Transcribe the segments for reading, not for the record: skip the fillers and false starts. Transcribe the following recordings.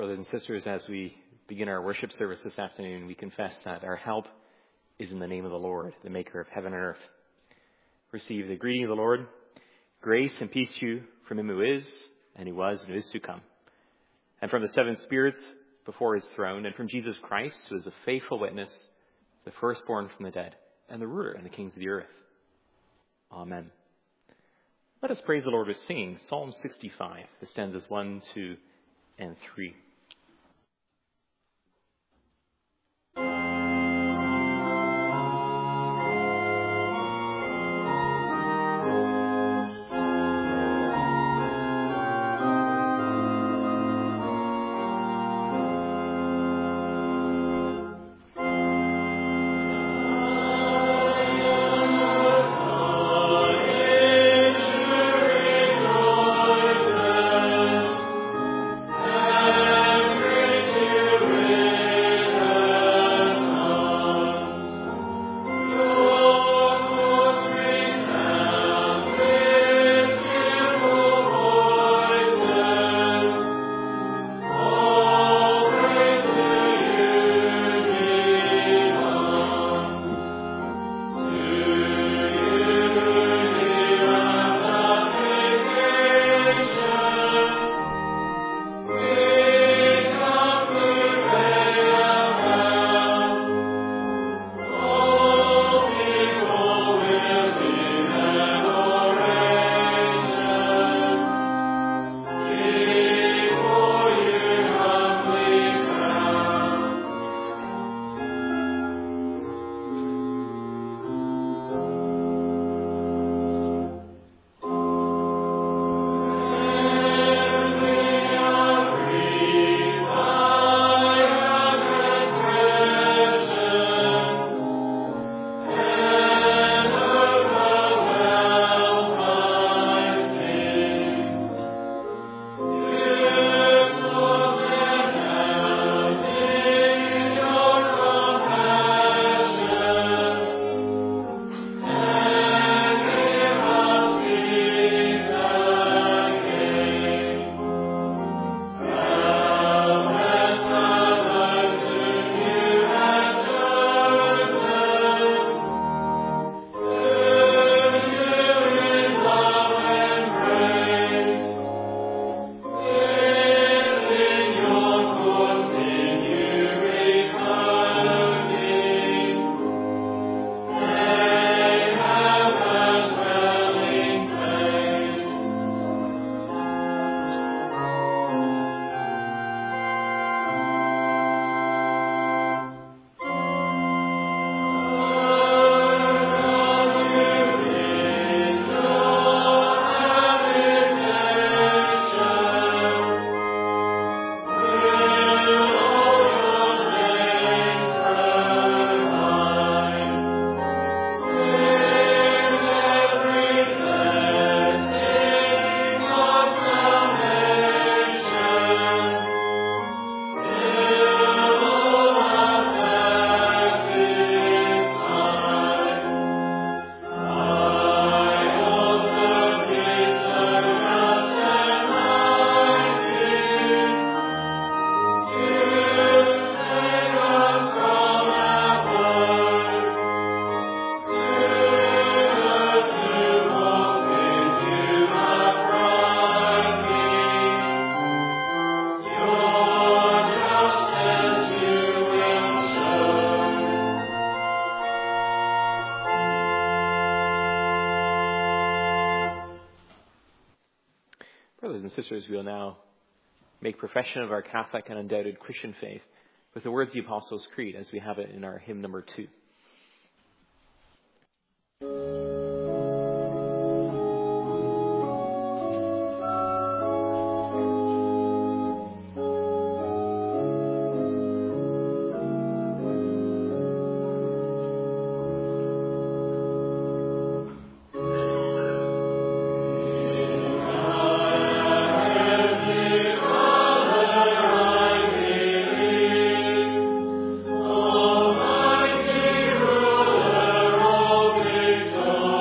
Brothers and sisters, as we begin our worship service this afternoon, we confess that our help is in the name of the Lord, the maker of heaven and earth. Receive the greeting of the Lord. Grace and peace to you from him who is, and who was, and who is to come. And from the seven spirits before his throne, and from Jesus Christ, who is the faithful witness, the firstborn from the dead, and the ruler and the kings of the earth. Amen. Let us praise the Lord with singing Psalm 65, the stanzas 1, 2, and 3. Brothers and sisters, we will now make profession of our Catholic and undoubted Christian faith with the words of the Apostles' Creed as we have it in our hymn number 2. Oh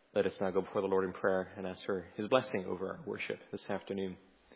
Let us now go before the Lord in prayer and ask for his blessing over our worship this afternoon.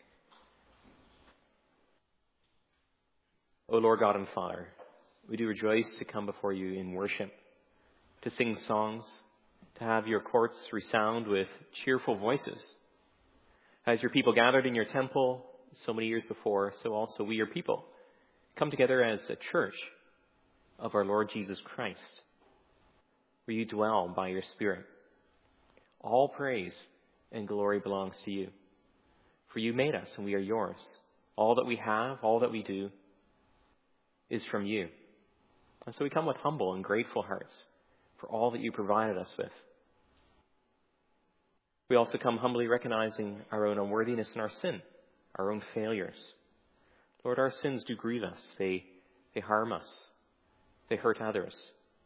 O Lord God and Father, we do rejoice to come before you in worship, to sing songs, to have your courts resound with cheerful voices. As your people gathered in your temple so many years before, so also we, your people, come together as a church of our Lord Jesus Christ, where you dwell by your Spirit. All praise and glory belongs to you, for you made us and we are yours. All that we have, all that we do, is from you. And so we come with humble and grateful hearts for all that you provided us with. We also come humbly recognizing our own unworthiness and our sin, our own failures. Lord, our sins do grieve us. They harm us. They hurt others.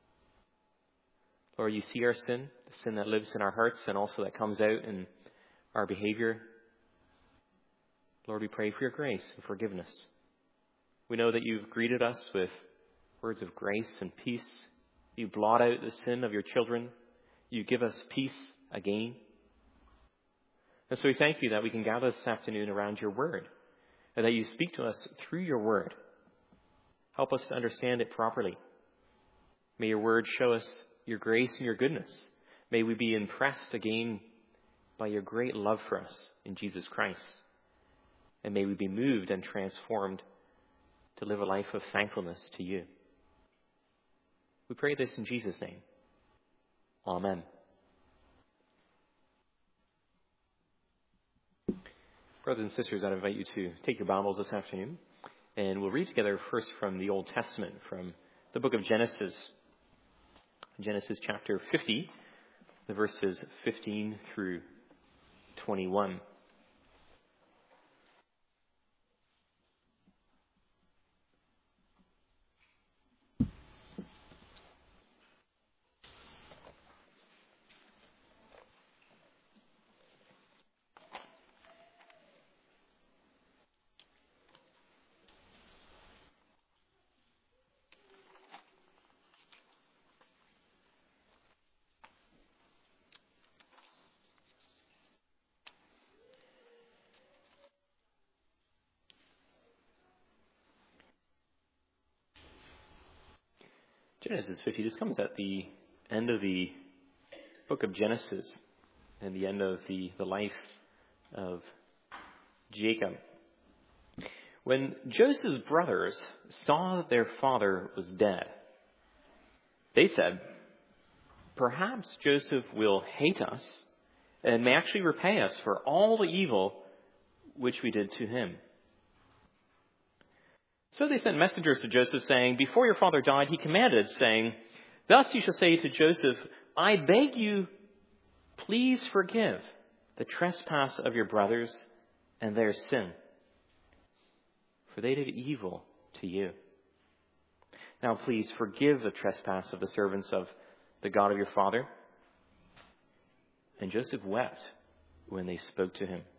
Lord, you see our sin, the sin that lives in our hearts and also that comes out in our behavior. Lord, we pray for your grace and forgiveness. We know that you've greeted us with words of grace and peace. You blot out the sin of your children. You give us peace again. And so we thank you that we can gather this afternoon around your word and that you speak to us through your word. Help us to understand it properly. May your word show us your grace and your goodness. May we be impressed again by your great love for us in Jesus Christ. And may we be moved and transformed to live a life of thankfulness to you. We pray this in Jesus' name. Amen. Brothers and sisters, I invite you to take your Bibles this afternoon, and we'll read together first from the Old Testament, from the book of Genesis. Genesis chapter 50, the verses 15 through 21. Genesis 50, this comes at the end of the book of Genesis and the end of the life of Jacob. When Joseph's brothers saw that their father was dead, they said, "Perhaps Joseph will hate us and may actually repay us for all the evil which we did to him." So they sent messengers to Joseph saying, "Before your father died, he commanded, saying, 'Thus you shall say to Joseph, I beg you, please forgive the trespass of your brothers and their sin, for they did evil to you. Now please forgive the trespass of the servants of the God of your father.' And Joseph wept when they spoke to him.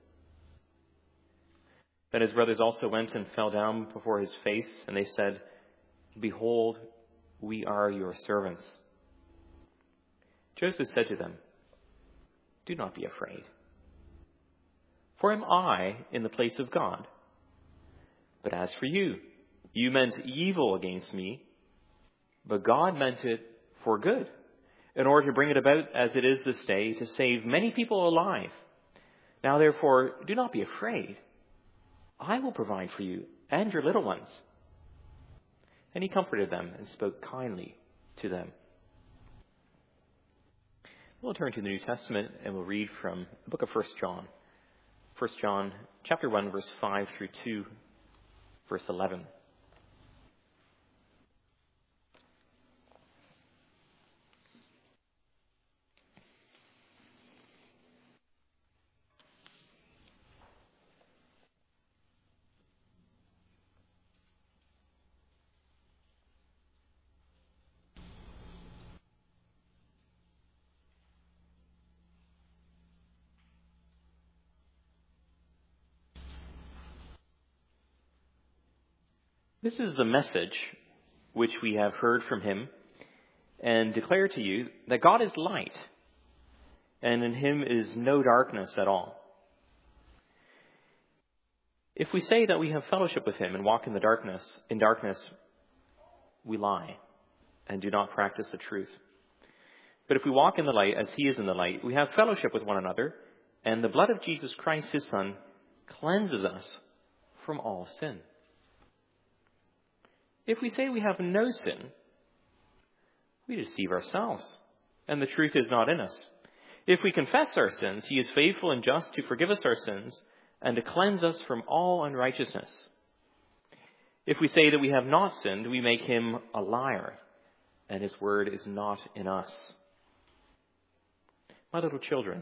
Then his brothers also went and fell down before his face, and they said, 'Behold, we are your servants.' Joseph said to them, 'Do not be afraid. For am I in the place of God? But as for you, you meant evil against me, but God meant it for good, in order to bring it about as it is this day, to save many people alive. Now therefore, do not be afraid. I will provide for you and your little ones.' And he comforted them and spoke kindly to them." We'll turn to the New Testament and we'll read from the book of 1 John. 1 John chapter 1, verse 5 through 2, verse 11. This is the message which we have heard from him and declare to you, that God is light, and in him is no darkness at all. If we say that we have fellowship with him and walk in darkness, we lie and do not practice the truth. But if we walk in the light as he is in the light, we have fellowship with one another, and the blood of Jesus Christ, his Son, cleanses us from all sin. If we say we have no sin, we deceive ourselves, and the truth is not in us. If we confess our sins, he is faithful and just to forgive us our sins and to cleanse us from all unrighteousness. If we say that we have not sinned, we make him a liar, and his word is not in us. My little children,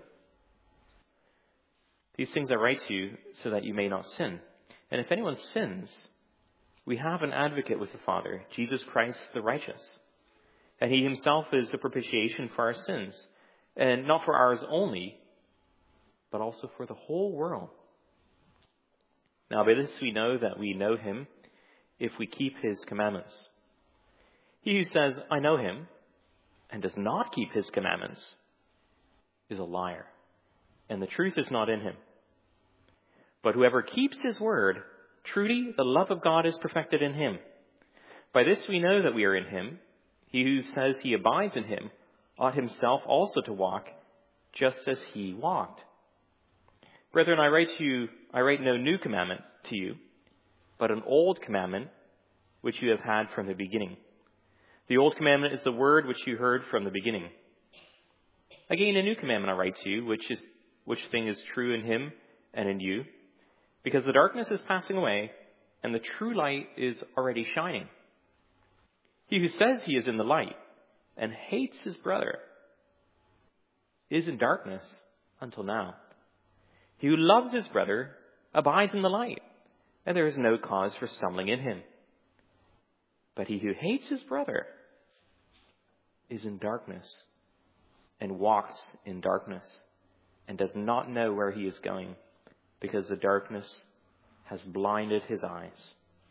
these things I write to you so that you may not sin. And if anyone sins, we have an advocate with the Father, Jesus Christ the righteous. And he himself is the propitiation for our sins, and not for ours only, but also for the whole world. Now by this we know that we know him, if we keep his commandments. He who says, I know him, and does not keep his commandments, is a liar, and the truth is not in him. But whoever keeps his word, truly the love of God is perfected in him. By this we know that we are in him. He who says he abides in him ought himself also to walk just as he walked. Brethren, I write no new commandment to you, but an old commandment which you have had from the beginning. The old commandment is the word which you heard from the beginning. Again, a new commandment I write to you, which thing is true in him and in you, because the darkness is passing away and the true light is already shining. He who says he is in the light and hates his brother is in darkness until now. He who loves his brother abides in the light, and there is no cause for stumbling in him. But he who hates his brother is in darkness and walks in darkness and does not know where he is going, because the darkness has blinded his eyes.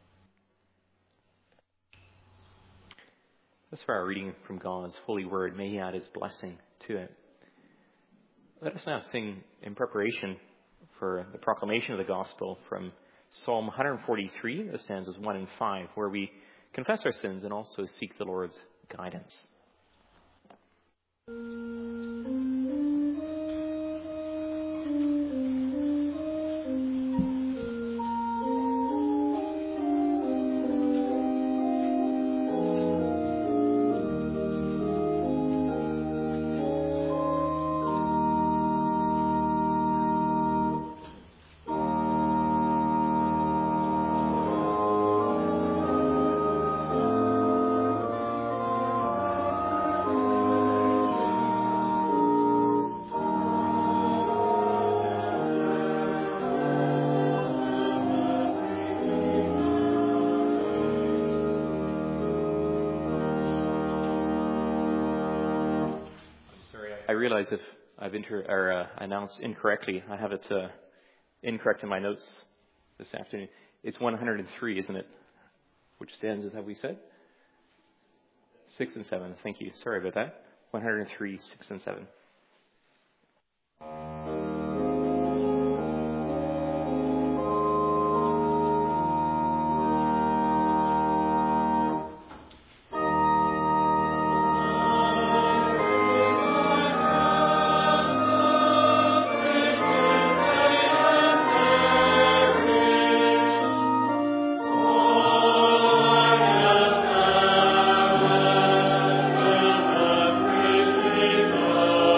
That's for our reading from God's holy word. May he add his blessing to it. Let us now sing in preparation for the proclamation of the gospel from Psalm 143, the stanzas 1 and 5, where we confess our sins and also seek the Lord's guidance. I realize if I've announced incorrectly, I have it incorrect in my notes this afternoon. It's 103, isn't it? Which stanzas have we said? 6 and 7. Thank you. Sorry about that. 103, 6 and 7. Oh, yeah.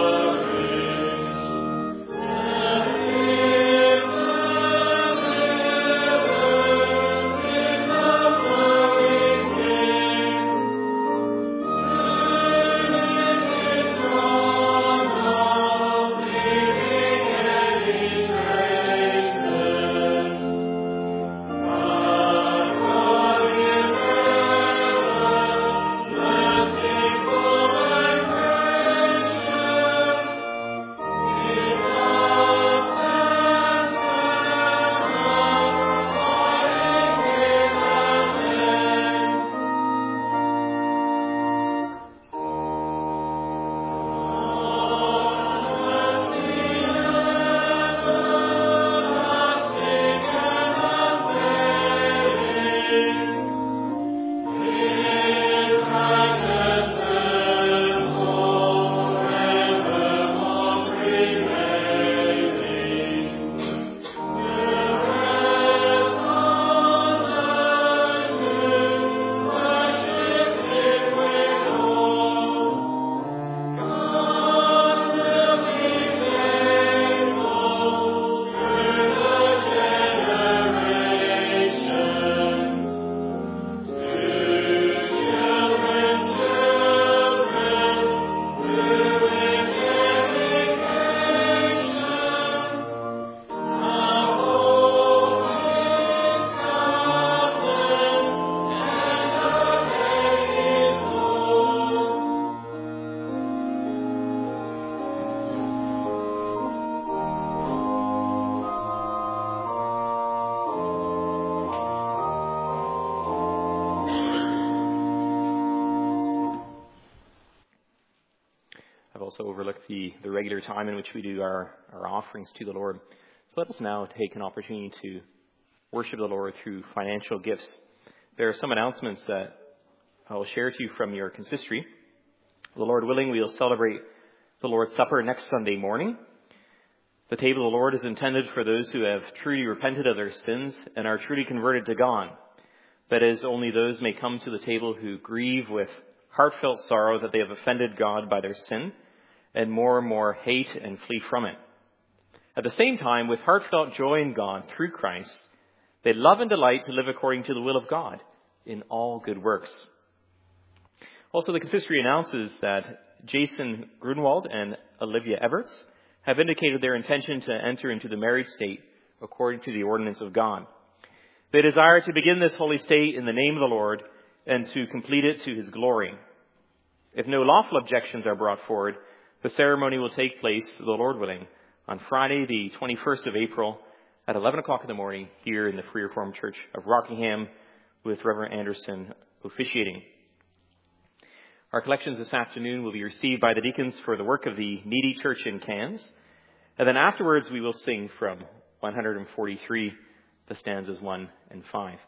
also overlook the regular time in which we do our offerings to the Lord. So let us now take an opportunity to worship the Lord through financial gifts. There are some announcements that I will share to you from your consistory. The Lord willing, we'll celebrate the Lord's Supper next Sunday morning. The table of the Lord is intended for those who have truly repented of their sins and are truly converted to God. That is, only those may come to the table who grieve with heartfelt sorrow that they have offended God by their sin, and more hate and flee from it. At the same time, with heartfelt joy in God through Christ, they love and delight to live according to the will of God in all good works. Also, the consistory announces that Jason Grunwald and Olivia Everts have indicated their intention to enter into the married state according to the ordinance of God. They desire to begin this holy state in the name of the Lord and to complete it to his glory. If no lawful objections are brought forward, the ceremony will take place, the Lord willing, on Friday, the 21st of April at 11 o'clock in the morning here in the Free Reformed Church of Rockingham with Reverend Anderson officiating. Our collections this afternoon will be received by the deacons for the work of the needy church in Cairns. And then afterwards we will sing from 143, the stanzas 1 and 5.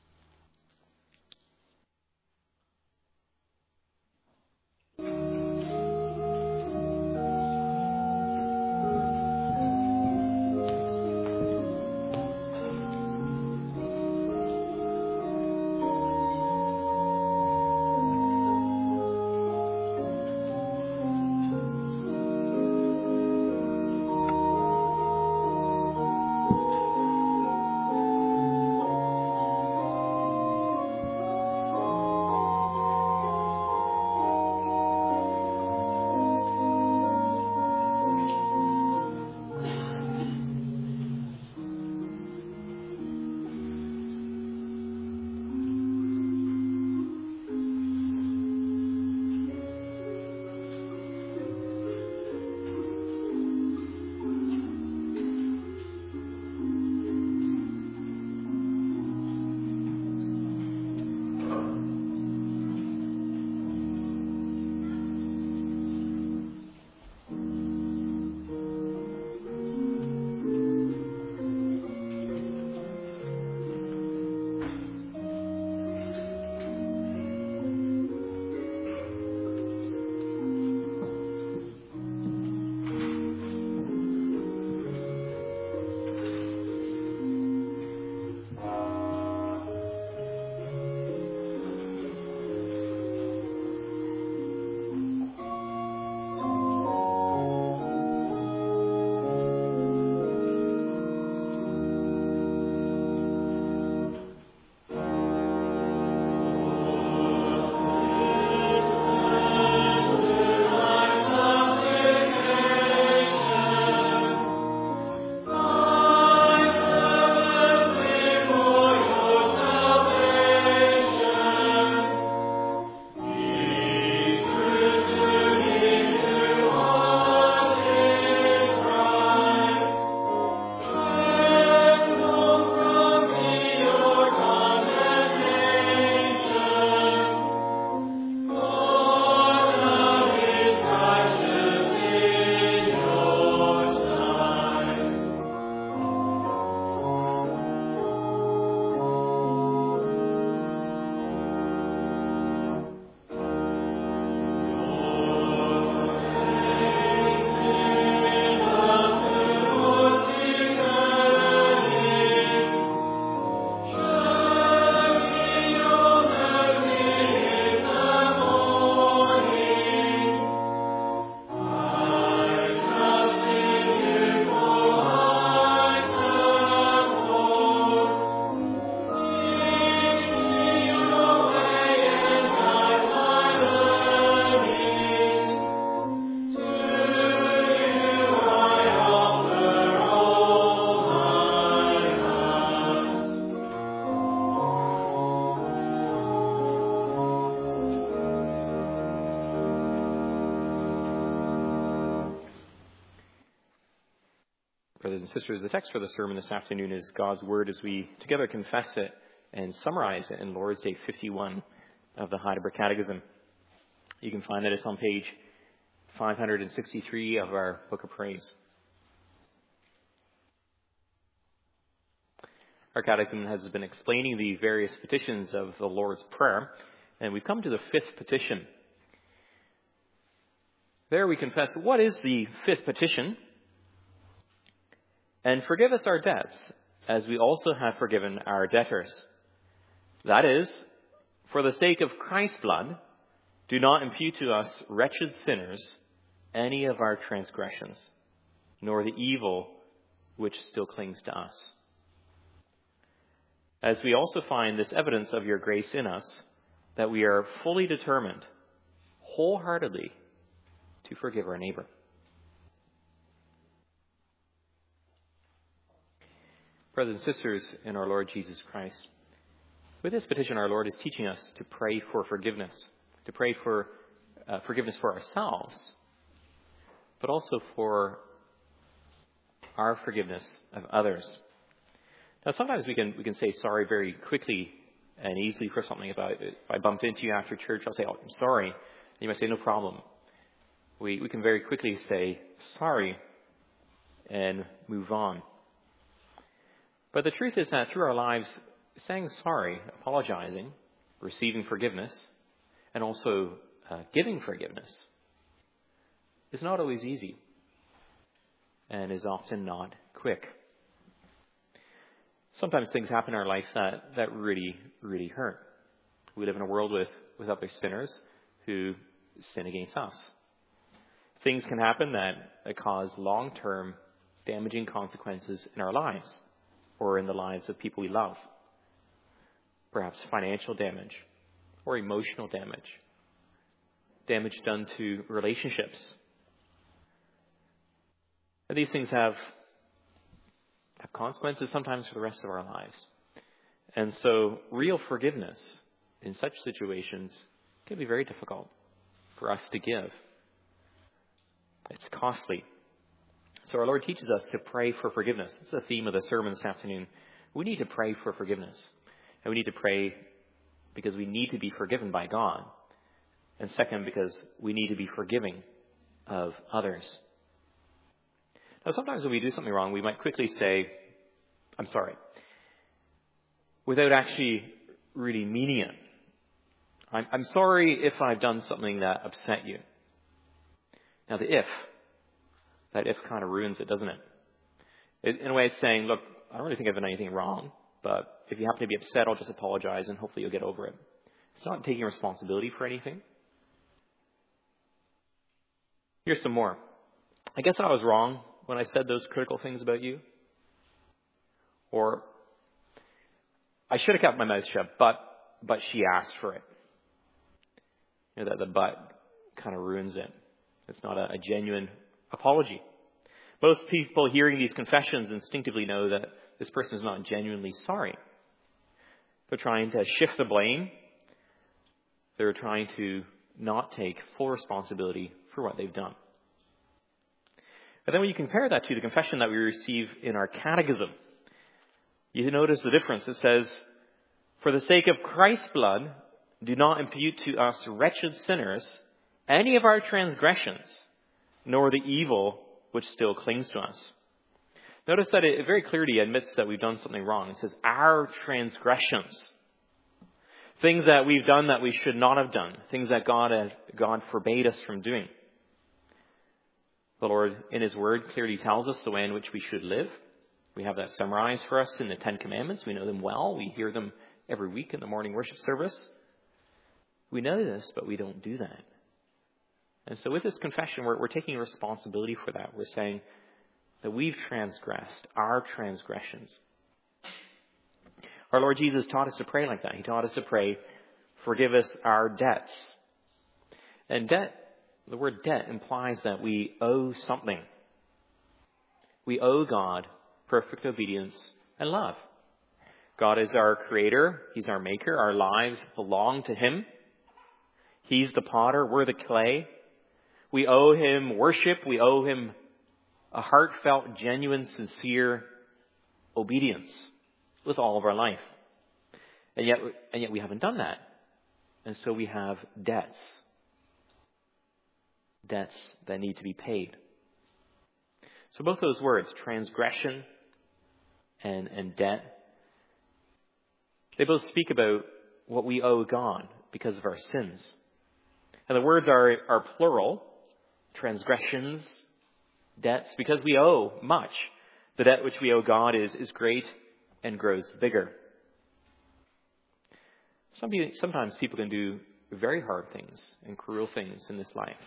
Brothers and sisters, the text for the sermon this afternoon is God's Word as we together confess it and summarize it in Lord's Day 51 of the Heidelberg Catechism. You can find that it's on page 563 of our Book of Praise. Our Catechism has been explaining the various petitions of the Lord's Prayer, and we've come to the fifth petition. There we confess, what is the fifth petition? And forgive us our debts, as we also have forgiven our debtors. That is, for the sake of Christ's blood, do not impute to us, wretched sinners, any of our transgressions, nor the evil which still clings to us. As we also find this evidence of your grace in us, that we are fully determined, wholeheartedly, to forgive our neighbor. Brothers and sisters in our Lord Jesus Christ, with this petition, our Lord is teaching us to pray for forgiveness, to pray for forgiveness for ourselves, but also for our forgiveness of others. Now, sometimes we can say sorry very quickly and easily for something. If I bumped into you after church, I'll say, "Oh, I'm sorry." And you might say, "No problem." We can very quickly say sorry and move on. But the truth is that through our lives, saying sorry, apologizing, receiving forgiveness, and also giving forgiveness is not always easy and is often not quick. Sometimes things happen in our life that really, really hurt. We live in a world with other sinners who sin against us. Things can happen that cause long-term damaging consequences in our lives or in the lives of people we love. Perhaps financial damage or emotional damage. Damage done to relationships. And these things have consequences sometimes for the rest of our lives. And so real forgiveness in such situations can be very difficult for us to give. It's costly. So our Lord teaches us to pray for forgiveness. That's the theme of the sermon this afternoon. We need to pray for forgiveness. And we need to pray because we need to be forgiven by God. And second, because we need to be forgiving of others. Now, sometimes when we do something wrong, we might quickly say, "I'm sorry," without actually really meaning it. I'm sorry if I've done something that upset you. Now, that if kind of ruins it, doesn't it? In a way, it's saying, look, I don't really think I've done anything wrong, but if you happen to be upset, I'll just apologize and hopefully you'll get over it. It's not taking responsibility for anything. Here's some more. I guess I was wrong when I said those critical things about you. Or, I should have kept my mouth shut, but she asked for it. You know, that the but kind of ruins it. It's not a genuine apology. Most people hearing these confessions instinctively know that this person is not genuinely sorry. They're trying to shift the blame. They're trying to not take full responsibility for what they've done. But then when you compare that to the confession that we receive in our catechism, you notice the difference. It says, "For the sake of Christ's blood, do not impute to us wretched sinners any of our transgressions, nor the evil which still clings to us." Notice that it very clearly admits that we've done something wrong. It says our transgressions. Things that we've done that we should not have done. Things that God forbade us from doing. The Lord, in His Word, clearly tells us the way in which we should live. We have that summarized for us in the Ten Commandments. We know them well. We hear them every week in the morning worship service. We know this, but we don't do that. And so with this confession, we're taking responsibility for that. We're saying that we've transgressed our transgressions. Our Lord Jesus taught us to pray like that. He taught us to pray, "Forgive us our debts." And the word debt implies that we owe something. We owe God perfect obedience and love. God is our creator. He's our maker. Our lives belong to Him. He's the potter. We're the clay. We owe Him worship. We owe Him a heartfelt, genuine, sincere obedience with all of our life. And yet we haven't done that. And so we have debts. debts that need to be paid. So both those words, transgression and debt, they both speak about what we owe God because of our sins. And the words are plural, transgressions, debts, because we owe much. The debt which we owe God is great and grows bigger. Sometimes people can do very hard things and cruel things in this life.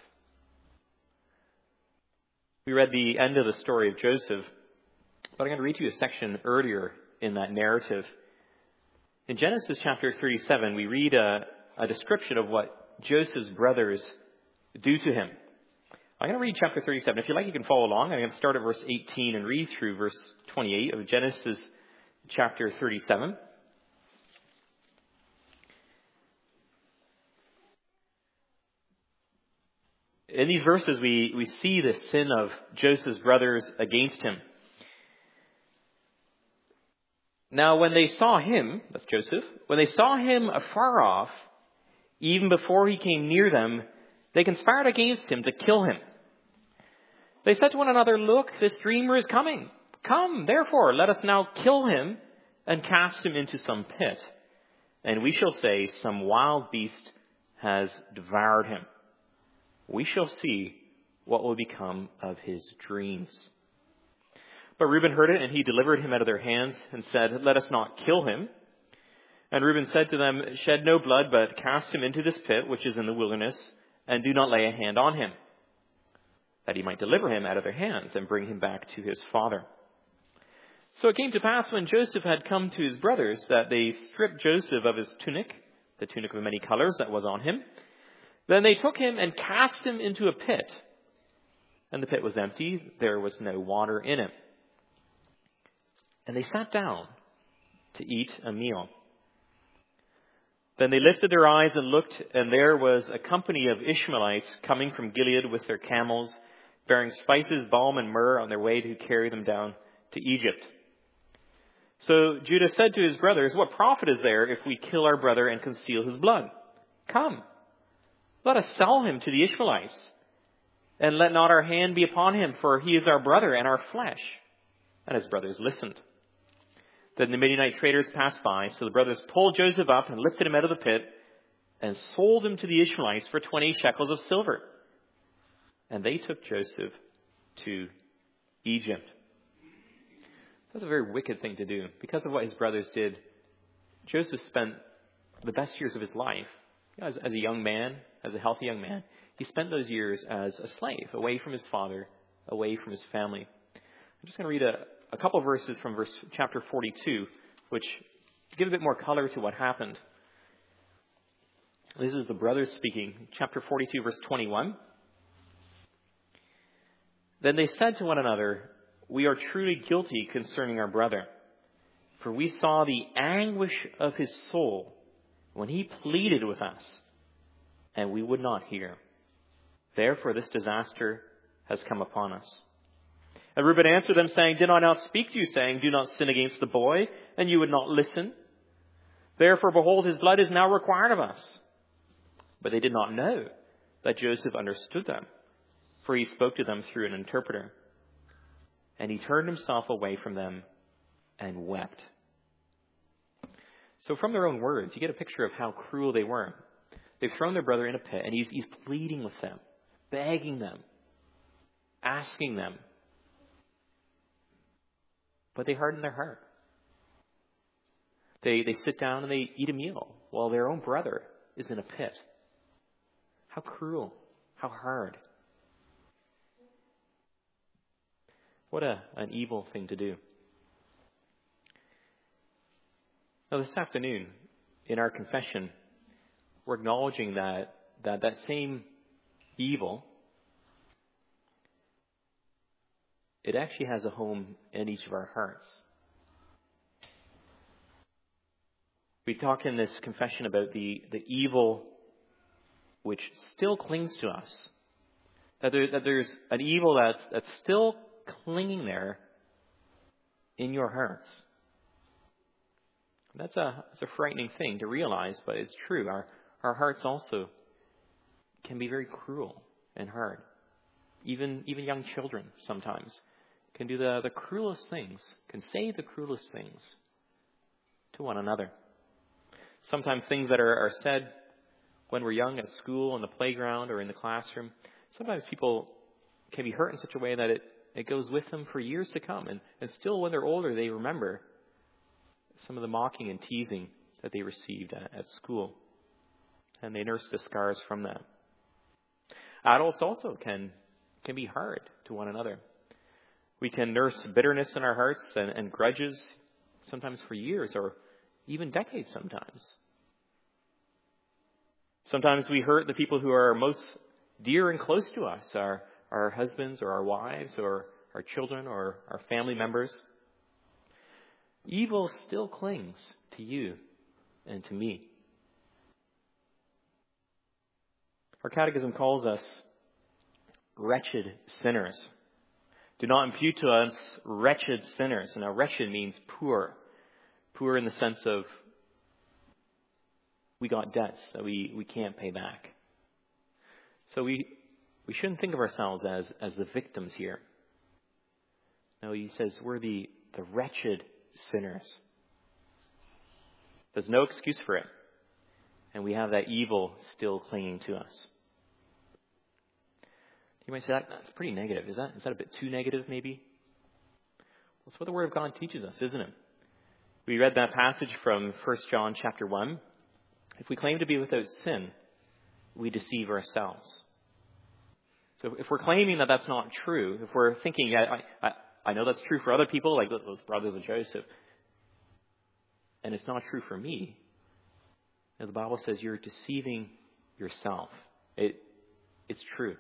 We read the end of the story of Joseph, but I'm going to read to you a section earlier in that narrative. In Genesis chapter 37, we read a description of what Joseph's brothers do to him. I'm going to read chapter 37. If you like, you can follow along. I'm going to start at verse 18 and read through verse 28 of Genesis chapter 37. In these verses, we see the sin of Joseph's brothers against him. Now, when they saw him, that's Joseph, when they saw him afar off, even before he came near them, they conspired against him to kill him. They said to one another, "Look, this dreamer is coming. Come, therefore, let us now kill him and cast him into some pit. And we shall say, some wild beast has devoured him. We shall see what will become of his dreams." But Reuben heard it, and he delivered him out of their hands and said, "Let us not kill him." And Reuben said to them, "Shed no blood, but cast him into this pit which is in the wilderness, and do not lay a hand on him, that he might deliver him out of their hands and bring him back to his father." So it came to pass when Joseph had come to his brothers that they stripped Joseph of his tunic, the tunic of many colors that was on him. Then they took him and cast him into a pit. And the pit was empty, there was no water in it. And they sat down to eat a meal. Then they lifted their eyes and looked, and there was a company of Ishmaelites coming from Gilead with their camels, bearing spices, balm, and myrrh on their way to carry them down to Egypt. So Judah said to his brothers, "What profit is there if we kill our brother and conceal his blood? Come, let us sell him to the Ishmaelites, and let not our hand be upon him, for he is our brother and our flesh." And his brothers listened. Then the Midianite traders passed by, so the brothers pulled Joseph up and lifted him out of the pit and sold him to the Ishmaelites for 20 shekels of silver. And they took Joseph to Egypt. That's a very wicked thing to do. Because of what his brothers did, Joseph spent the best years of his life, as a young man, as a healthy young man, he spent those years as a slave, away from his father, away from his family. I'm just going to read a couple verses from chapter 42, which give a bit more color to what happened. This is the brothers speaking, chapter 42, verse 21. Then they said to one another, "We are truly guilty concerning our brother, for we saw the anguish of his soul when he pleaded with us, and we would not hear. Therefore this disaster has come upon us." And Reuben answered them, saying, "Did I not speak to you, saying, 'Do not sin against the boy,' and you would not listen? Therefore, behold, his blood is now required of us." But they did not know that Joseph understood them, for he spoke to them through an interpreter. And he turned himself away from them and wept. So from their own words, you get a picture of how cruel they were. They've thrown their brother in a pit, and he's pleading with them, begging them, asking them. But they harden their heart. They sit down and they eat a meal while their own brother is in a pit. How cruel. How hard. What an evil thing to do. Now this afternoon, in our confession, we're acknowledging that same evil, it actually has a home in each of our hearts. We talk in this confession about the evil which still clings to us. That there's an evil that's still clinging there in your hearts. That's a frightening thing to realize, but it's true. Our hearts also can be very cruel and hard. Even young children sometimes can do the cruelest things, can say the cruelest things to one another. Sometimes things that are said when we're young at school, in the playground, or in the classroom, sometimes people can be hurt in such a way that it goes with them for years to come. And still when they're older, they remember some of the mocking and teasing that they received at school. And they nurse the scars from that. Adults also can be hard to one another. We can nurse bitterness in our hearts and grudges, sometimes for years or even decades sometimes. Sometimes we hurt the people who are most dear and close to us, our husbands or our wives or our children or our family members. Evil still clings to you and to me. Our catechism calls us wretched sinners. Do not impute to us wretched sinners. And now wretched means poor. Poor in the sense of we got debts that we can't pay back. So we shouldn't think of ourselves as the victims here. No, he says we're the wretched sinners. There's no excuse for it. And we have that evil still clinging to us. You might say that's pretty negative. Is that a bit too negative maybe? That's what the Word of God teaches us, isn't it? We read that passage from 1 John chapter 1. If we claim to be without sin, we deceive ourselves. So if we're claiming that that's not true, if we're thinking, I know that's true for other people, like those brothers of Joseph, and it's not true for me, and the Bible says you're deceiving yourself. It's true.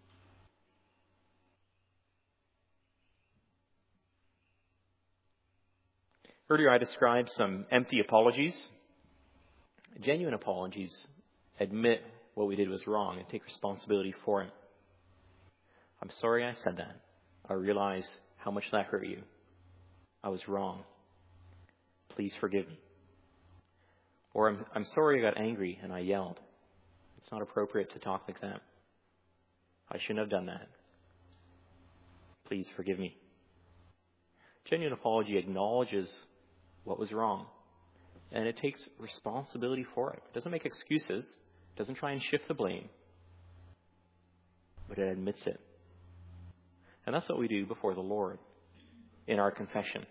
Earlier I described some empty apologies. Genuine apologies admit what we did was wrong and take responsibility for it. I'm sorry I said that. I realize how much that hurt you. I was wrong. Please forgive me. Or I'm sorry I got angry and I yelled. It's not appropriate to talk like that. I shouldn't have done that. Please forgive me. Genuine apology acknowledges what was wrong. And it takes responsibility for it. It doesn't make excuses. It doesn't try and shift the blame. But it admits it. And that's what we do before the Lord in our confession.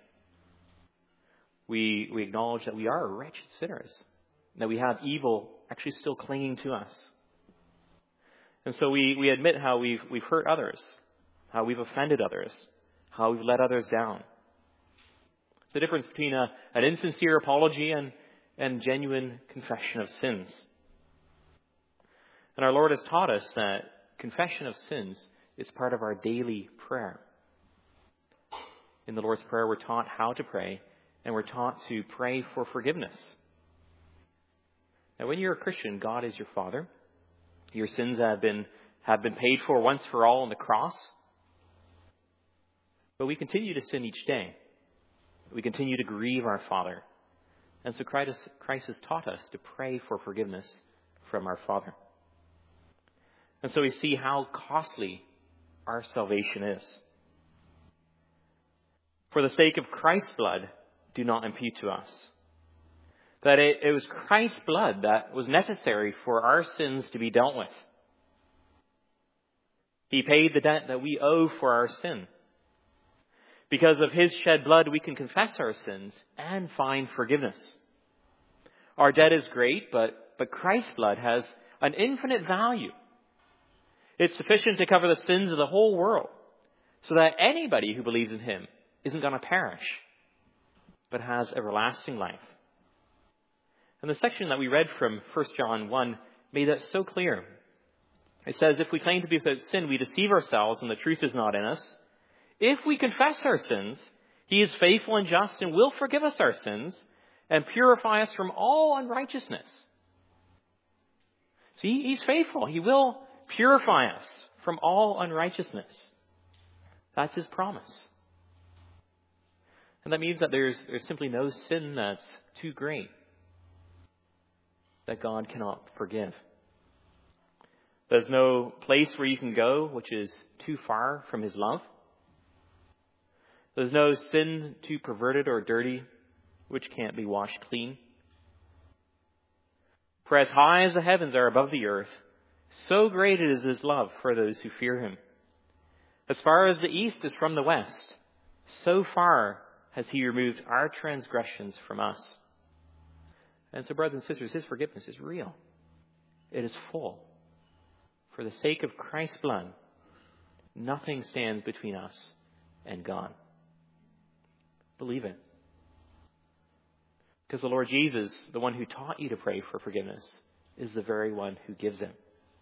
We acknowledge that we are wretched sinners. That we have evil actually still clinging to us. And so we admit how we've hurt others. How we've offended others. How we've let others down. The difference between an insincere apology and genuine confession of sins. And our Lord has taught us that confession of sins is part of our daily prayer. In the Lord's Prayer, we're taught how to pray, and we're taught to pray for forgiveness. Now, when you're a Christian, God is your Father. Your sins have been paid for once for all on the cross. But we continue to sin each day. We continue to grieve our Father. And so Christ has taught us to pray for forgiveness from our Father. And so we see how costly our salvation is. For the sake of Christ's blood, do not impute to us. That it was Christ's blood that was necessary for our sins to be dealt with. He paid the debt that we owe for our sin. Because of His shed blood, we can confess our sins and find forgiveness. Our debt is great, but Christ's blood has an infinite value. It's sufficient to cover the sins of the whole world, so that anybody who believes in Him isn't going to perish, but has everlasting life. And the section that we read from 1 John 1 made that so clear. It says, if we claim to be without sin, we deceive ourselves and the truth is not in us. If we confess our sins, He is faithful and just and will forgive us our sins and purify us from all unrighteousness. See, He's faithful. He will purify us from all unrighteousness. That's His promise. And that means that there's simply no sin that's too great that God cannot forgive. There's no place where you can go which is too far from his love. There's no sin too perverted or dirty which can't be washed clean. For as high as the heavens are above the earth, so great is his love for those who fear him. As far as the east is from the west, so far has he removed our transgressions from us. And so, brothers and sisters, his forgiveness is real. It is full. For the sake of Christ's blood, nothing stands between us and God. Believe it. Because the Lord Jesus, the one who taught you to pray for forgiveness, is the very one who gives it.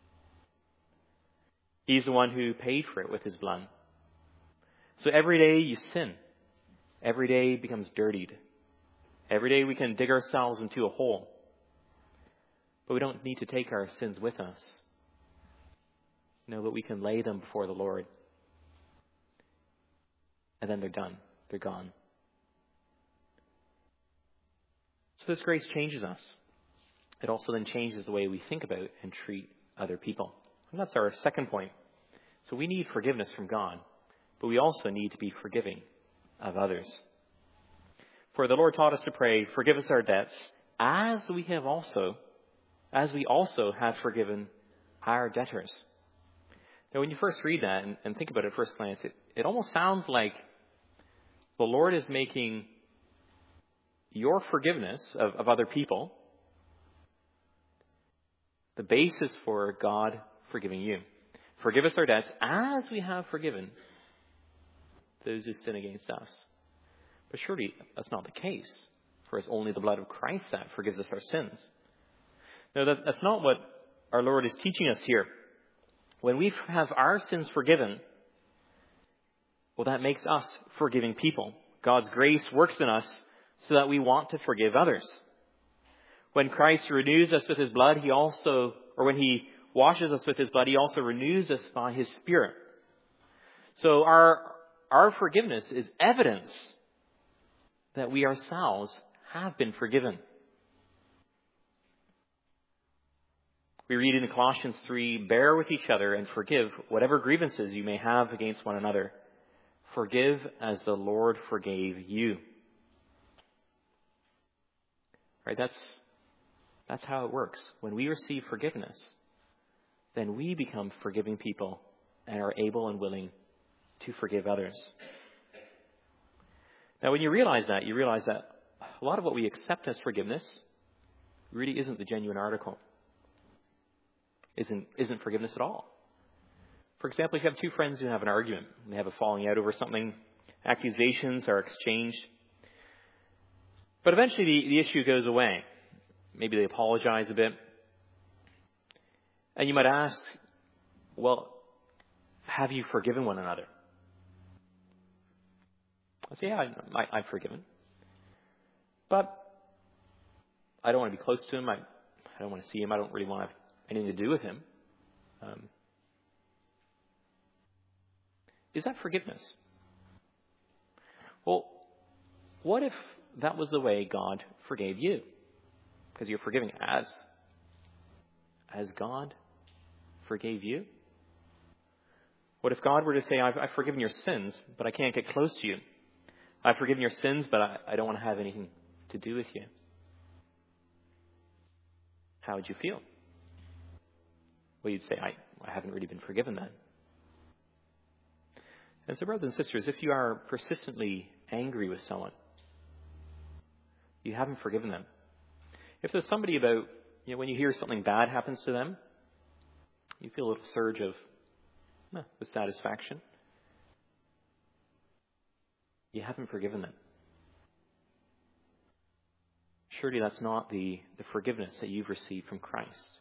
He's the one who paid for it with his blood. So every day you sin. Every day becomes dirtied. Every day we can dig ourselves into a hole. But we don't need to take our sins with us. No, but we can lay them before the Lord. And then they're done. They're gone. So this grace changes us. It also then changes the way we think about and treat other people. And that's our second point. So we need forgiveness from God, but we also need to be forgiving of others. For the Lord taught us to pray, forgive us our debts, as we also have forgiven our debtors. Now, when you first read that and think about it at first glance, it almost sounds like the Lord is making your forgiveness of other people the basis for God forgiving you. Forgive us our debts as we have forgiven those who sin against us. But surely that's not the case. For it's only the blood of Christ that forgives us our sins. No, that's not what our Lord is teaching us here. When we have our sins forgiven, well, that makes us forgiving people. God's grace works in us so that we want to forgive others. When Christ renews us with his blood, when he washes us with his blood, he also renews us by his Spirit. So our forgiveness is evidence that we ourselves have been forgiven. We read in Colossians 3, bear with each other and forgive whatever grievances you may have against one another. Forgive as the Lord forgave you. Right? That's how it works. When we receive forgiveness, then we become forgiving people and are able and willing to forgive others. Now, when you realize that a lot of what we accept as forgiveness really isn't the genuine article. Isn't forgiveness at all. For example, if you have two friends who have an argument, and they have a falling out over something, accusations are exchanged, but eventually the issue goes away. Maybe they apologize a bit. And you might ask, well, have you forgiven one another? I say, yeah, I've forgiven. But I don't want to be close to him. I don't want to see him. I don't really want to have anything to do with him. Is that forgiveness? Well, what if that was the way God forgave you? Because you're forgiving as God forgave you? What if God were to say, I've forgiven your sins, but I can't get close to you? I've forgiven your sins, but I don't want to have anything to do with you. How would you feel? Well, you'd say, I haven't really been forgiven then. And so, brothers and sisters, if you are persistently angry with someone, you haven't forgiven them. If there's somebody about, when you hear something bad happens to them, you feel a little surge of dissatisfaction. You haven't forgiven them. Surely that's not the forgiveness that you've received from Christ.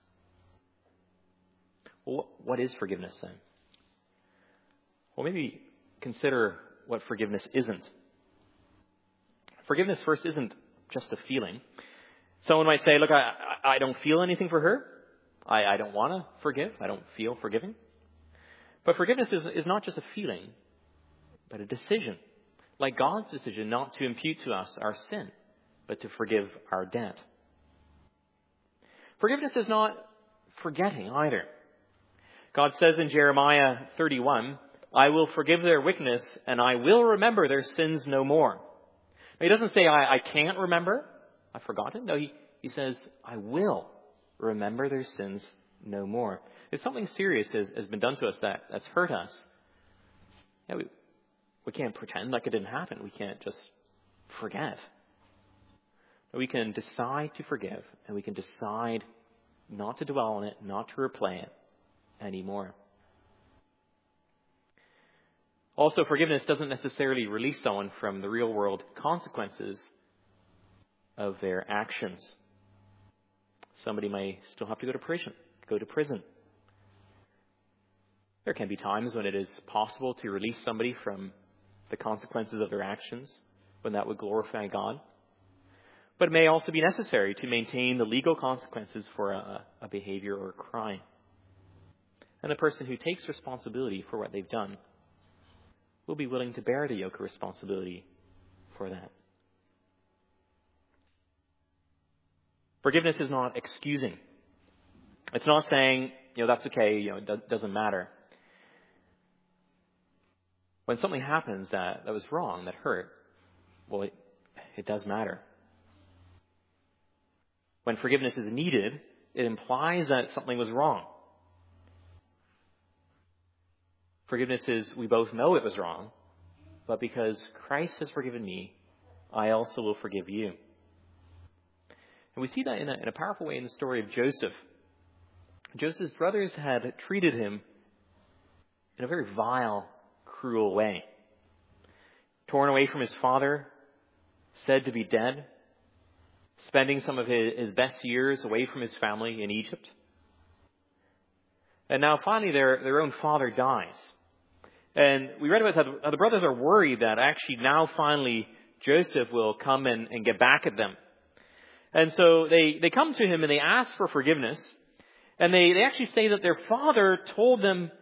Well, what is forgiveness then? Well, maybe consider what forgiveness isn't. Forgiveness first isn't just a feeling. Someone might say, look, I don't feel anything for her. I don't want to forgive. I don't feel forgiving. But forgiveness is not just a feeling, but a decision. Like God's decision not to impute to us our sin, but to forgive our debt. Forgiveness is not forgetting either. God says in Jeremiah 31, I will forgive their wickedness and I will remember their sins no more. Now, he doesn't say, I can't remember. I've forgotten. No, he says, I will remember their sins no more. If something serious has been done to us that's hurt us, yeah, we can't pretend like it didn't happen. We can't just forget. We can decide to forgive, and we can decide not to dwell on it, not to replay it anymore. Also, forgiveness doesn't necessarily release someone from the real world consequences of their actions. Somebody may still have to go to prison. There can be times when it is possible to release somebody from the consequences of their actions, when that would glorify God. But it may also be necessary to maintain the legal consequences for a behavior or a crime. And the person who takes responsibility for what they've done will be willing to bear the yoke of responsibility for that. Forgiveness is not excusing. It's not saying, that's okay, it doesn't matter. When something happens that was wrong, that hurt, well, it does matter. When forgiveness is needed, it implies that something was wrong. Forgiveness is, we both know it was wrong, but because Christ has forgiven me, I also will forgive you. And we see that in a powerful way in the story of Joseph. Joseph's brothers had treated him in a very vile, cruel way. Torn away from his father, said to be dead, spending some of his best years away from his family in Egypt. And now finally their own father dies. And we read about how the brothers are worried that actually now finally Joseph will come and get back at them. And so they come to him and they ask for forgiveness. And they actually say that their father told them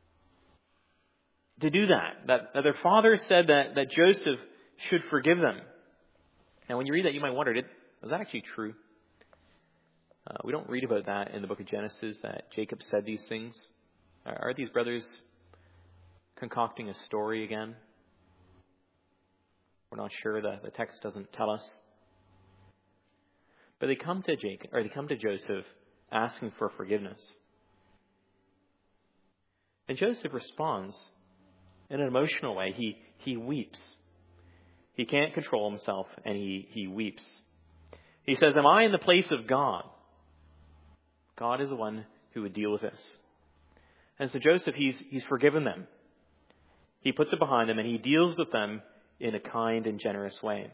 to do that their father said that Joseph should forgive them. Now when you read that, you might wonder, was that actually true? We don't read about that in the book of Genesis, that Jacob said these things. Are these brothers concocting a story again? We're not sure. The text doesn't tell us. But they come to Joseph asking for forgiveness. And Joseph responds in an emotional way. He weeps. He can't control himself, and he weeps. He says, am I in the place of God? God is the one who would deal with this. And so Joseph, he's forgiven them. He puts it behind them and he deals with them in a kind and generous way.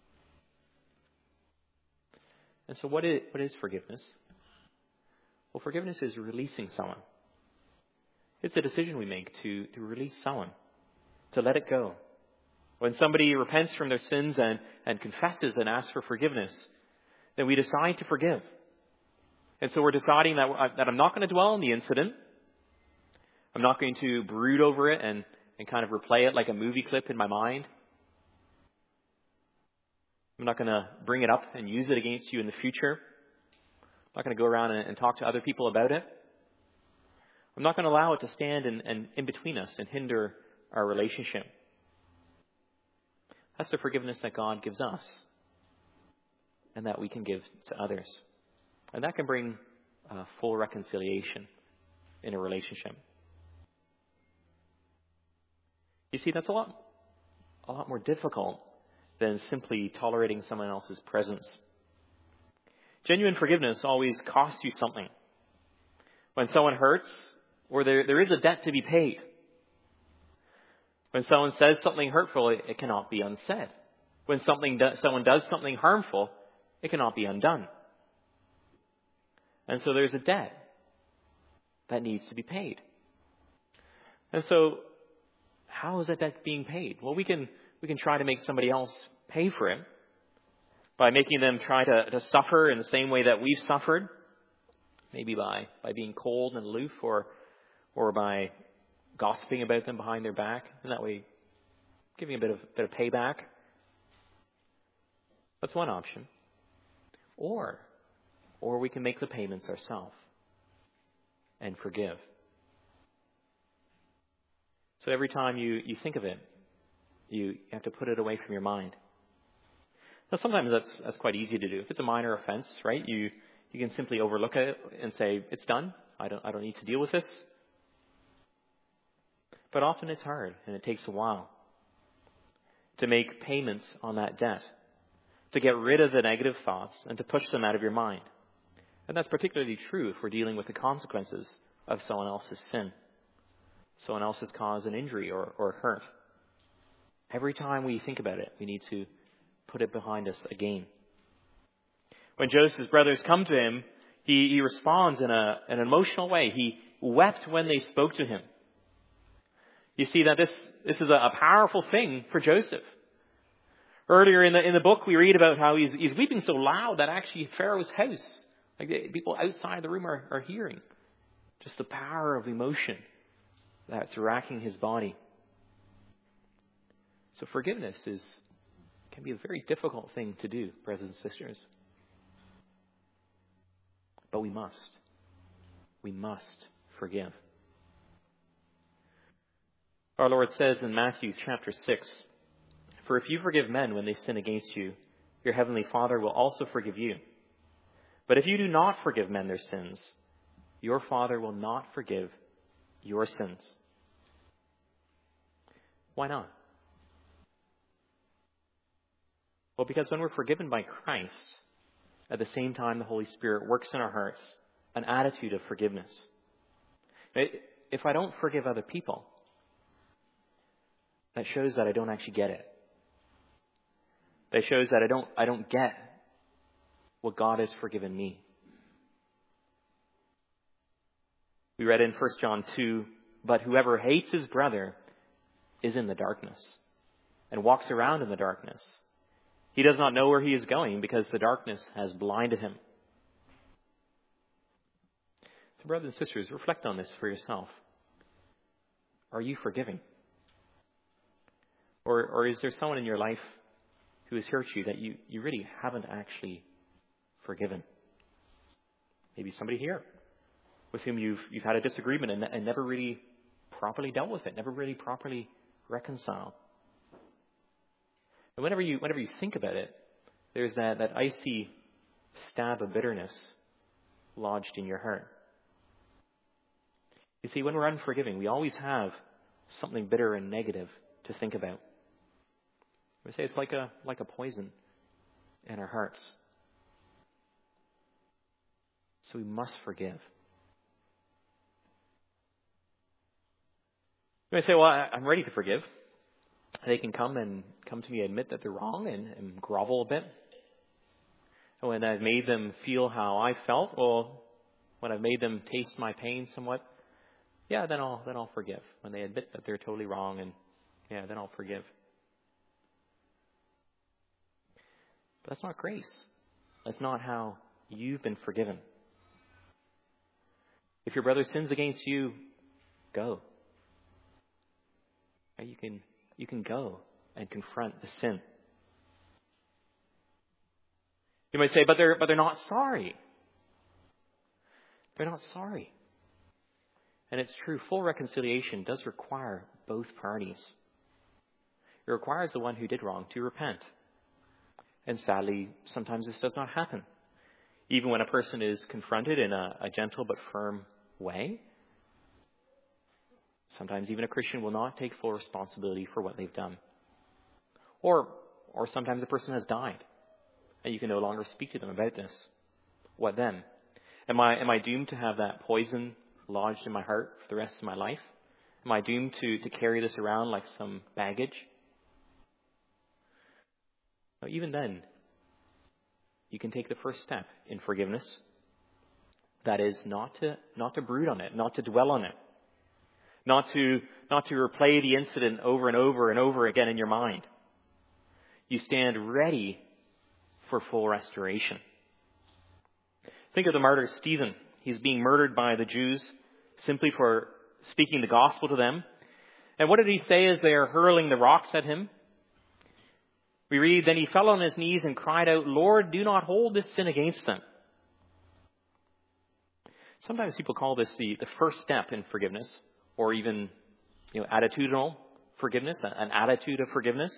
And so what is forgiveness? Well, forgiveness is releasing someone. It's a decision we make to release someone, to let it go. When somebody repents from their sins and confesses and asks for forgiveness, then we decide to forgive. And so we're deciding that I'm not going to dwell on the incident. I'm not going to brood over it and kind of replay it like a movie clip in my mind. I'm not going to bring it up and use it against you in the future. I'm not going to go around and talk to other people about it. I'm not going to allow it to stand in between us and hinder our relationship. That's the forgiveness that God gives us and that we can give to others. And that can bring full reconciliation in a relationship. You see, that's a lot more difficult than simply tolerating someone else's presence. Genuine forgiveness always costs you something. When someone hurts, or there is a debt to be paid. When someone says something hurtful, it cannot be unsaid. When someone does something harmful, it cannot be undone. And so there's a debt that needs to be paid. And so how is that debt being paid? Well, we can try to make somebody else pay for it by making them try to suffer in the same way that we've suffered. Maybe by being cold and aloof or by gossiping about them behind their back. And that way giving a bit of payback. That's one option. Or we can make the payments ourselves and forgive. So every time you think of it, you have to put it away from your mind. Now sometimes that's quite easy to do. If it's a minor offense, right? You can simply overlook it and say, it's done. I don't need to deal with this. But often it's hard, and it takes a while to make payments on that debt, to get rid of the negative thoughts and to push them out of your mind. And that's particularly true if we're dealing with the consequences of someone else's sin, someone else's cause an injury or hurt. Every time we think about it, we need to put it behind us again. When Joseph's brothers come to him, he responds in an emotional way. He wept when they spoke to him. You see that this is a powerful thing for Joseph. Earlier in the book, we read about how he's weeping so loud that actually Pharaoh's house, like the people outside the room are hearing. Just the power of emotion that's racking his body. So forgiveness can be a very difficult thing to do, brothers and sisters. But we must. We must forgive. Our Lord says in Matthew chapter 6, "For if you forgive men when they sin against you, your heavenly Father will also forgive you. But if you do not forgive men their sins, your Father will not forgive your sins." Why not? Well, because when we're forgiven by Christ, at the same time the Holy Spirit works in our hearts an attitude of forgiveness. If I don't forgive other people, that shows that I don't actually get it. That shows that I don't get what God has forgiven me. We read in 1 John 2, "But whoever hates his brother is in the darkness and walks around in the darkness. He does not know where he is going because the darkness has blinded him." So brothers and sisters, reflect on this for yourself. Are you forgiving? Or is there someone in your life who has hurt you that you really haven't actually forgiven? Maybe somebody here with whom you've had a disagreement and never really properly dealt with it, never really properly reconciled. And whenever you think about it, there's that icy stab of bitterness lodged in your heart. You see, when we're unforgiving, we always have something bitter and negative to think about. We say it's like a poison in our hearts. So we must forgive. You may say, well, I'm ready to forgive. They can come to me, admit that they're wrong and grovel a bit. And when I've made them feel how I felt, well, when I've made them taste my pain somewhat, then I'll forgive. When they admit that they're totally wrong, and then I'll forgive. But that's not grace. That's not how you've been forgiven. If your brother sins against you, go. You can go and confront the sin. You might say, but they're not sorry. They're not sorry. And it's true, full reconciliation does require both parties. It requires the one who did wrong to repent. And sadly, sometimes this does not happen. Even when a person is confronted in a gentle but firm way, sometimes even a Christian will not take full responsibility for what they've done. Or sometimes a person has died, and you can no longer speak to them about this. What then? Am I doomed to have that poison lodged in my heart for the rest of my life? Am I doomed to carry this around like some baggage? Now, even then, you can take the first step in forgiveness. That is not to brood on it, not to dwell on it, not to replay the incident over and over and over again in your mind. You stand ready for full restoration. Think of the martyr Stephen. He's being murdered by the Jews simply for speaking the gospel to them. And what did he say as they are hurling the rocks at him? We read, "Then he fell on his knees and cried out, 'Lord, do not hold this sin against them.'" Sometimes people call this the first step in forgiveness, or even attitudinal forgiveness, an attitude of forgiveness,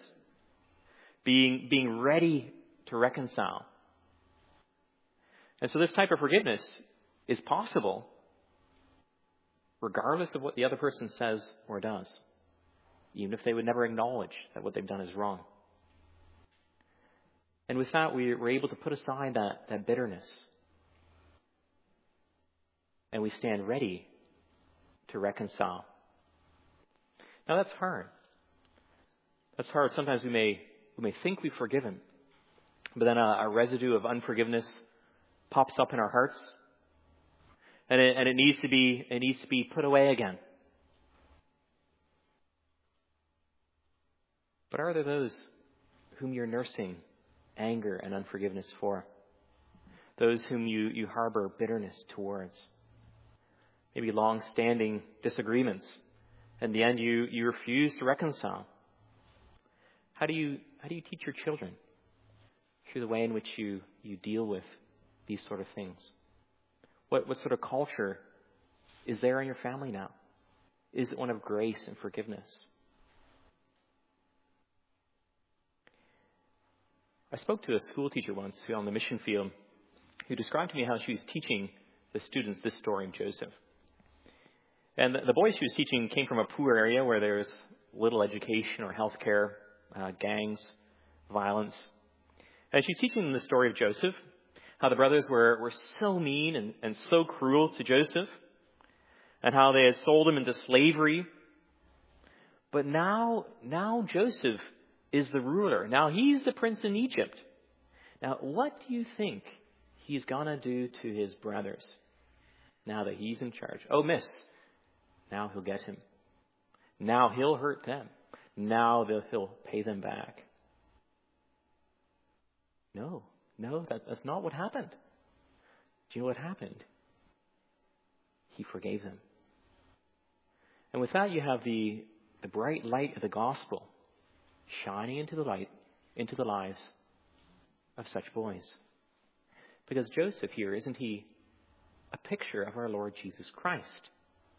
being ready to reconcile. And so this type of forgiveness is possible regardless of what the other person says or does, even if they would never acknowledge that what they've done is wrong. And with that, we're able to put aside that bitterness. And we stand ready to reconcile. Now that's hard. That's hard. Sometimes we may think we've forgiven, but then a residue of unforgiveness pops up in our hearts, and it needs to be put away again. But are there those whom you're nursing anger and unforgiveness for? Those whom you harbor bitterness towards? Maybe long-standing disagreements. In the end, you refuse to reconcile. How do you teach your children through the way in which you deal with these sort of things? What sort of culture is there in your family now? Is it one of grace and forgiveness? I spoke to a school teacher once on the mission field who described to me how she was teaching the students this story of Joseph. And the boys she was teaching came from a poor area where there's little education or health care, gangs, violence. And she's teaching them the story of Joseph, how the brothers were so mean and so cruel to Joseph, and how they had sold him into slavery. But now Joseph is the ruler. Now he's the prince in Egypt. Now what do you think he's gonna do to his brothers now that he's in charge? Oh, miss, now he'll get him. Now he'll hurt them. Now he'll pay them back. No, that's not what happened. Do you know what happened? He forgave them. And with that, you have the bright light of the gospel shining into the lives of such boys. Because Joseph here, isn't he a picture of our Lord Jesus Christ?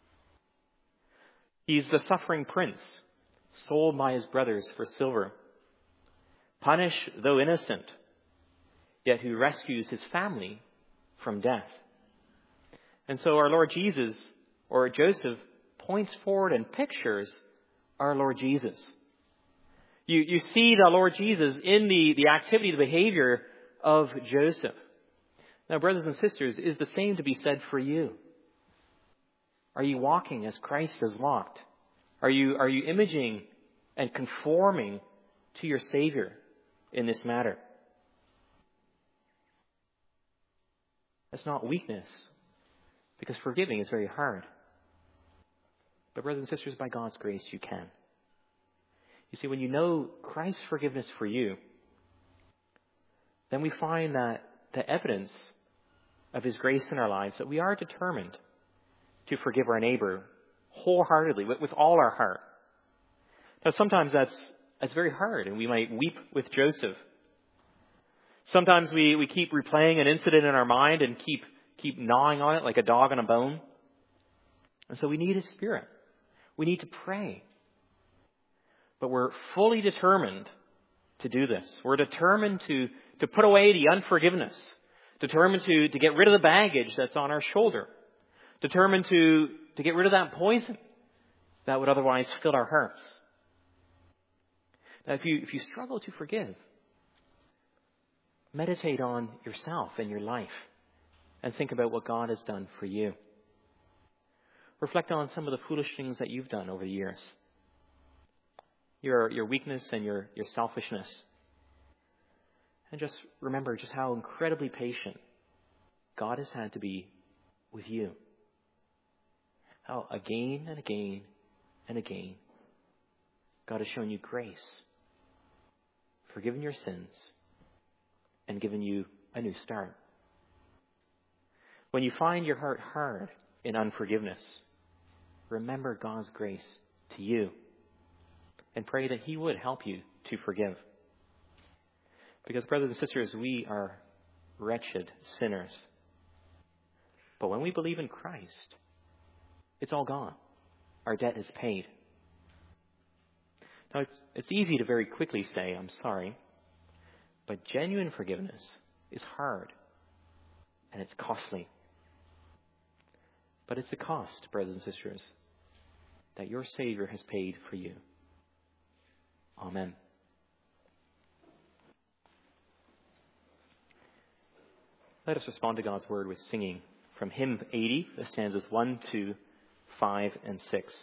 He's the suffering prince, sold by his brothers for silver, punished though innocent, yet who rescues his family from death. And so our Lord Jesus, or Joseph, points forward and pictures our Lord Jesus. You see the Lord Jesus in the activity, the behavior of Joseph. Now, brothers and sisters, is the same to be said for you? Are you walking as Christ has walked? Are you imaging and conforming to your Savior in this matter? That's not weakness, because forgiving is very hard. But brothers and sisters, by God's grace, you can. You see, when you know Christ's forgiveness for you, then we find that the evidence of His grace in our lives, that we are determined to forgive our neighbor wholeheartedly, with all our heart. Now, sometimes that's very hard, and we might weep with Joseph. Sometimes we keep replaying an incident in our mind and keep gnawing on it like a dog on a bone. And so we need His Spirit. We need to pray. But we're fully determined to do this. We're determined to put away the unforgiveness. Determined to get rid of the baggage that's on our shoulder. Determined to get rid of that poison that would otherwise fill our hearts. Now, if you struggle to forgive, meditate on yourself and your life and think about what God has done for you. Reflect on some of the foolish things that you've done over the years. Your weakness and your selfishness. And just remember just how incredibly patient God has had to be with you. How again and again and again, God has shown you grace, forgiven your sins, and given you a new start. When you find your heart hard in unforgiveness, remember God's grace to you and pray that He would help you to forgive. Because, brothers and sisters, we are wretched sinners. But when we believe in Christ, it's all gone. Our debt is paid. Now, it's easy to very quickly say, I'm sorry, but genuine forgiveness is hard and it's costly. But it's a cost, brothers and sisters, that your Savior has paid for you. Amen. Let us respond to God's word with singing from hymn 80, the stanzas 1, 2, 5, and 6.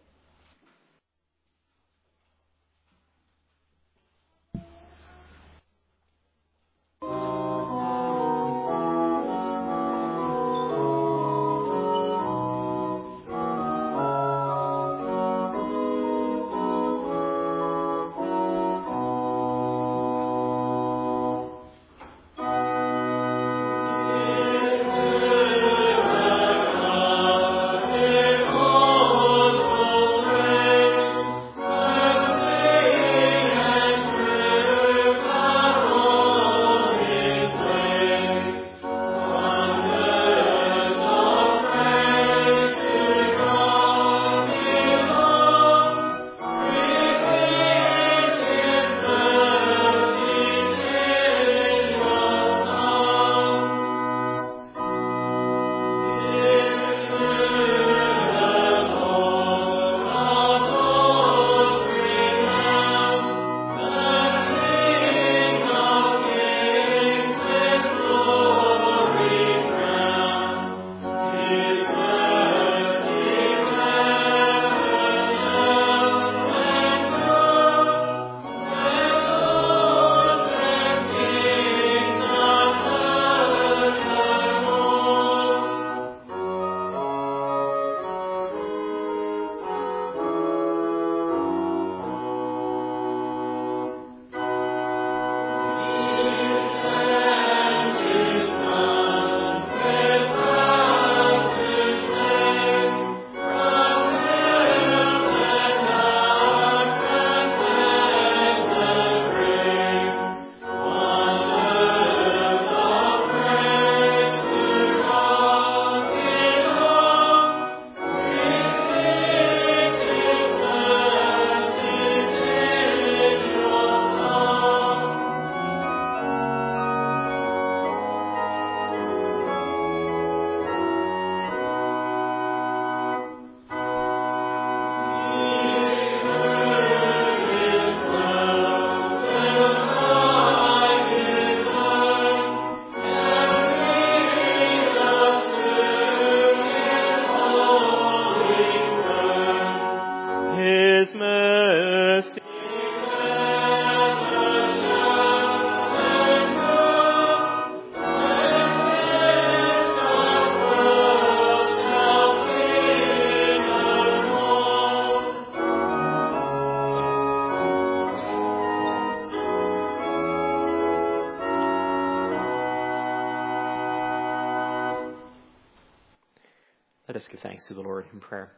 Let us give thanks to the Lord in prayer.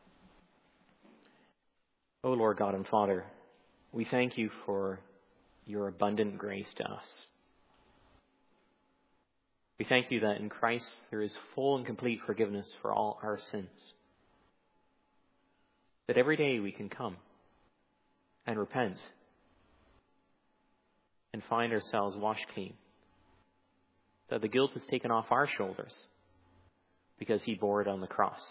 O Lord God and Father, we thank you for your abundant grace to us. We thank you that in Christ there is full and complete forgiveness for all our sins. That every day we can come and repent and find ourselves washed clean. That the guilt is taken off our shoulders because he bore it on the cross.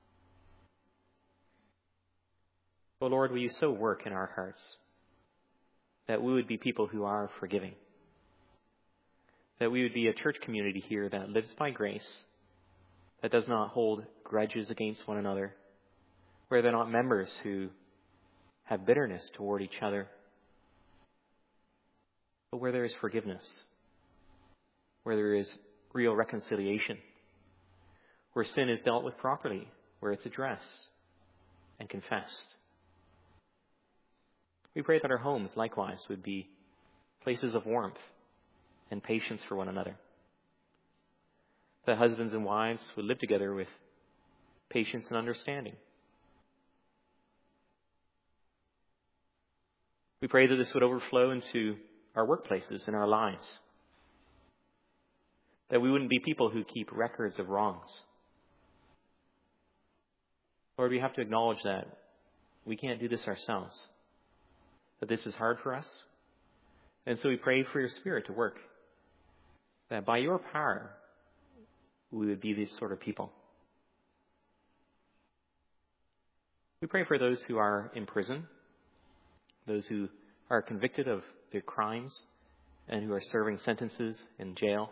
O Lord, will you so work in our hearts that we would be people who are forgiving. That we would be a church community here that lives by grace, that does not hold grudges against one another, where they're not members who have bitterness toward each other, but where there is forgiveness, where there is real reconciliation, where sin is dealt with properly, where it's addressed and confessed. We pray that our homes, likewise, would be places of warmth and patience for one another. That husbands and wives would live together with patience and understanding. We pray that this would overflow into our workplaces and our lives. That we wouldn't be people who keep records of wrongs. Lord, we have to acknowledge that we can't do this ourselves. that this is hard for us. And so we pray for your Spirit to work, that by your power, we would be these sort of people. We pray for those who are in prison, those who are convicted of their crimes and who are serving sentences in jail,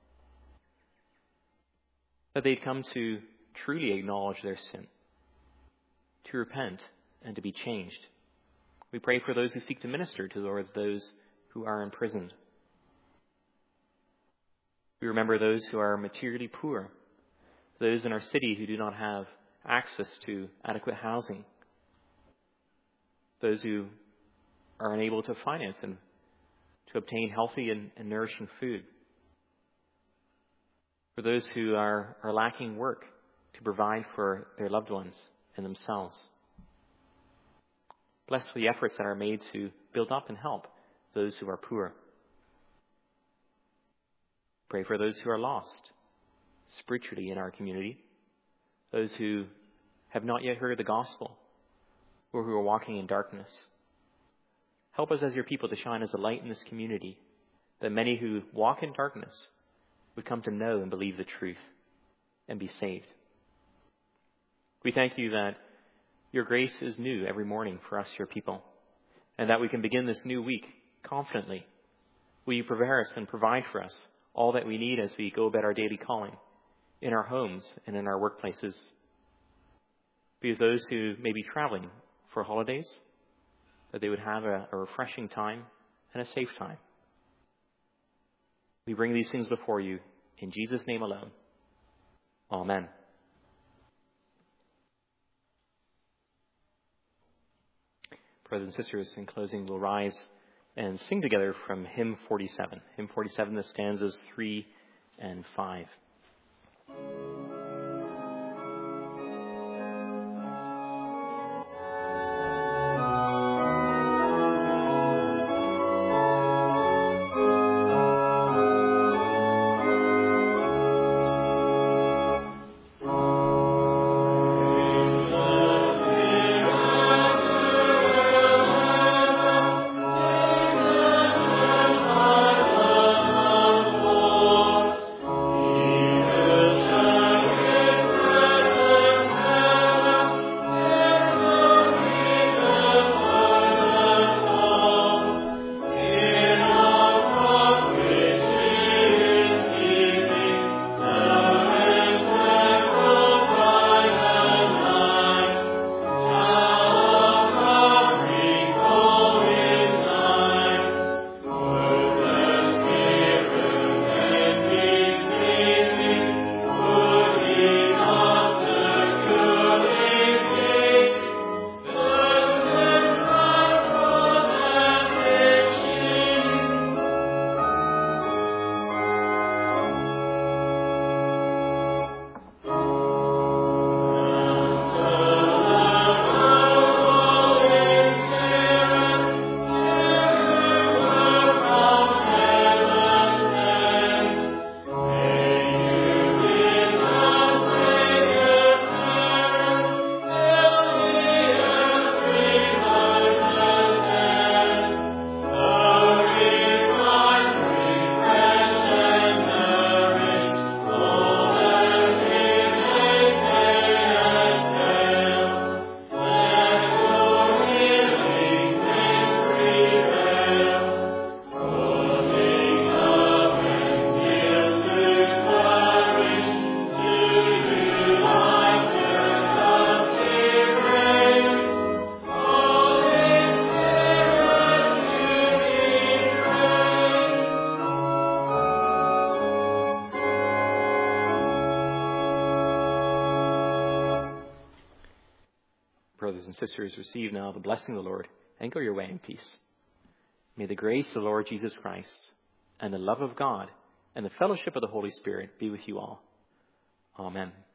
that they'd come to truly acknowledge their sin, to repent and to be changed. We pray for those who seek to minister towards those who are imprisoned. We remember those who are materially poor, those in our city who do not have access to adequate housing, those who are unable to finance and to obtain healthy and nourishing food, for those who are lacking work to provide for their loved ones and themselves. Bless the efforts that are made to build up and help those who are poor. Pray for those who are lost spiritually in our community, those who have not yet heard the gospel or who are walking in darkness. Help us as your people to shine as a light in this community, that many who walk in darkness would come to know and believe the truth and be saved. We thank you that your grace is new every morning for us, your people, and that we can begin this new week confidently. Will you prepare us and provide for us all that we need as we go about our daily calling, in our homes and in our workplaces? Be with those who may be traveling for holidays, that they would have a refreshing time and a safe time. We bring these things before you in Jesus' name alone. Amen. Brothers and sisters, in closing, we'll rise and sing together from hymn 47. Hymn 47, the stanzas 3 and 5. Brothers and sisters, receive now the blessing of the Lord and go your way in peace. May the grace of the Lord Jesus Christ and the love of God and the fellowship of the Holy Spirit be with you all. Amen.